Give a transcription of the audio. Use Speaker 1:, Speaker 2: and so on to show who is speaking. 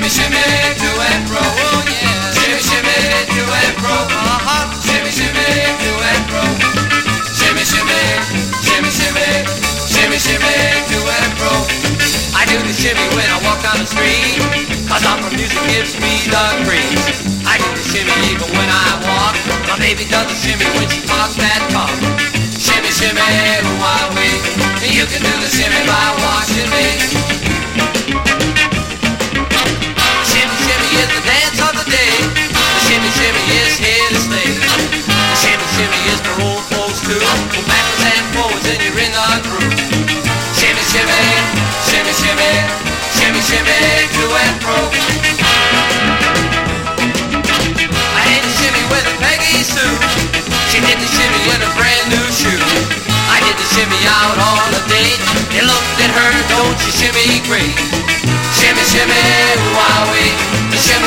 Speaker 1: Shimmy, shimmy, to and fro. Oh yeah. Shimmy, shimmy, to and fro. Shimmy, shimmy, to and fro. Shimmy, shimmy, shimmy, shimmy, shimmy, shimmy, to and fro. I do the shimmy when I walk down the street, 'cause opera music gives me the creeps. I do the shimmy even when I walk. My baby does the shimmy when she talks that talk. Shimmy, shimmy, ooh-wah-wee. You can do the shimmy by watching me. Shimmy, shimmy is the dance of the day. The shimmy, shimmy is here to stay. The shimmy, shimmy is for old folks too. Go backwards and forwards and you're in the groove. Shimmy, shimmy, shimmy, shimmy, shimmy, shimmy, to and fro. I did the shimmy with a Peggy Sue. She did the shimmy in a brand new shoe. I did the shimmy out on a date. They looked at her, don't you shimmy great. Shimmy, shimmy, ooh-wah-wee. The shimmy